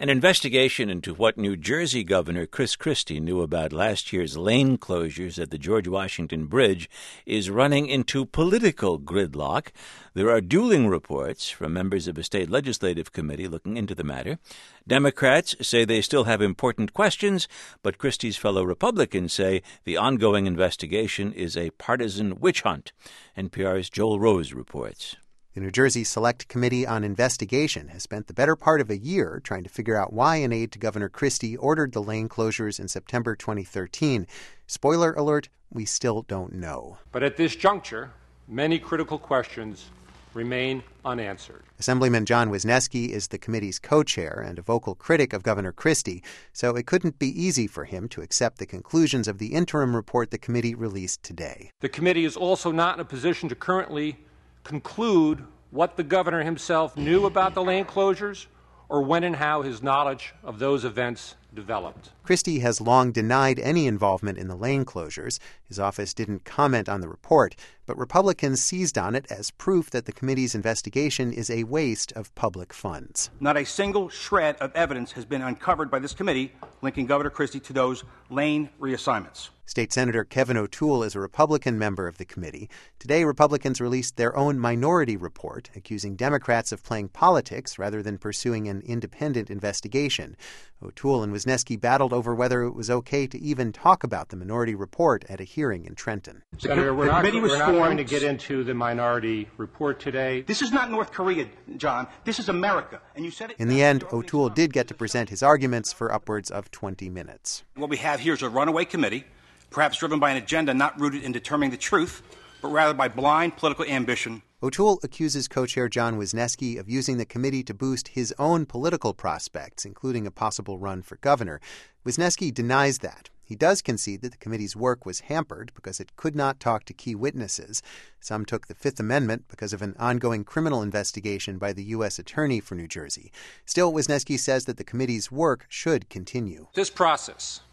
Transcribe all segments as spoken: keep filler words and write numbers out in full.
An investigation into what New Jersey Governor Chris Christie knew about last year's lane closures at the George Washington Bridge is running into political gridlock. There are dueling reports from members of a state legislative committee looking into the matter. Democrats say they still have important questions, but Christie's fellow Republicans say the ongoing investigation is a partisan witch hunt. N P R's Joel Rose reports. The New Jersey Select Committee on Investigation has spent the better part of a year trying to figure out why an aide to Governor Christie ordered the lane closures in September twenty thirteen. Spoiler alert, we still don't know. But at this juncture, many critical questions remain unanswered. Assemblyman John Wisniewski is the committee's co-chair and a vocal critic of Governor Christie, so it couldn't be easy for him to accept the conclusions of the interim report the committee released today. The committee is also not in a position to currently conclude what the governor himself knew about the lane closures or when and how his knowledge of those events developed. Christie has long denied any involvement in the lane closures. His office didn't comment on the report, but Republicans seized on it as proof that the committee's investigation is a waste of public funds. Not a single shred of evidence has been uncovered by this committee linking Governor Christie to those lane reassignments. State Senator Kevin O'Toole is a Republican member of the committee. Today, Republicans released their own minority report, accusing Democrats of playing politics rather than pursuing an independent investigation. O'Toole and Wisniewski battled over whether it was okay to even talk about the minority report at a hearing in Trenton. Senator, we're not, we're not going to get into the minority report today. This is not North Korea, John. This is America. And you said it. In the end, O'Toole did get to present his arguments for upwards of twenty minutes. What we have here is a runaway committee, perhaps driven by an agenda not rooted in determining the truth, but rather by blind political ambition. O'Toole accuses co-chair John Wisniewski of using the committee to boost his own political prospects, including a possible run for governor. Wisniewski denies that. He does concede that the committee's work was hampered because it could not talk to key witnesses. Some took the Fifth Amendment because of an ongoing criminal investigation by the U S Attorney for New Jersey. Still, Wisniewski says that the committee's work should continue. This process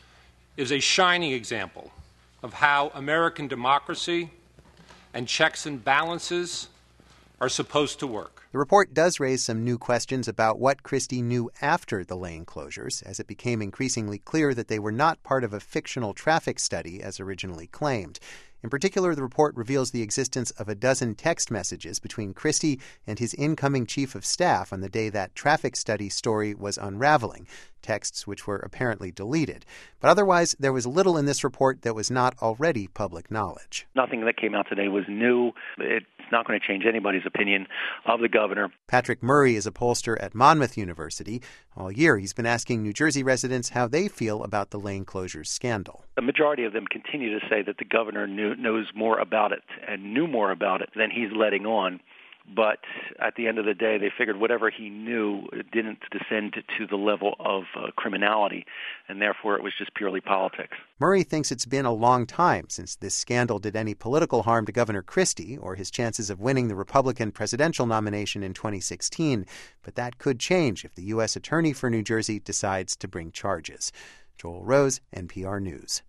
is a shining example of how American democracy and checks and balances are supposed to work. The report does raise some new questions about what Christie knew after the lane closures, as it became increasingly clear that they were not part of a fictional traffic study as originally claimed. In particular, the report reveals the existence of a dozen text messages between Christie and his incoming chief of staff on the day that traffic study story was unraveling, texts which were apparently deleted. But otherwise, there was little in this report that was not already public knowledge. Nothing that came out today was new. It's not going to change anybody's opinion of the governor. Patrick Murray is a pollster at Monmouth University. All year, he's been asking New Jersey residents how they feel about the lane closures scandal. The majority of them continue to say that the governor knew, knows more about it and knew more about it than he's letting on. But at the end of the day, they figured whatever he knew didn't descend to the level of uh, criminality, and therefore it was just purely politics. Murray thinks it's been a long time since this scandal did any political harm to Governor Christie or his chances of winning the Republican presidential nomination in twenty sixteen. But that could change if the U S Attorney for New Jersey decides to bring charges. Joel Rose, N P R News.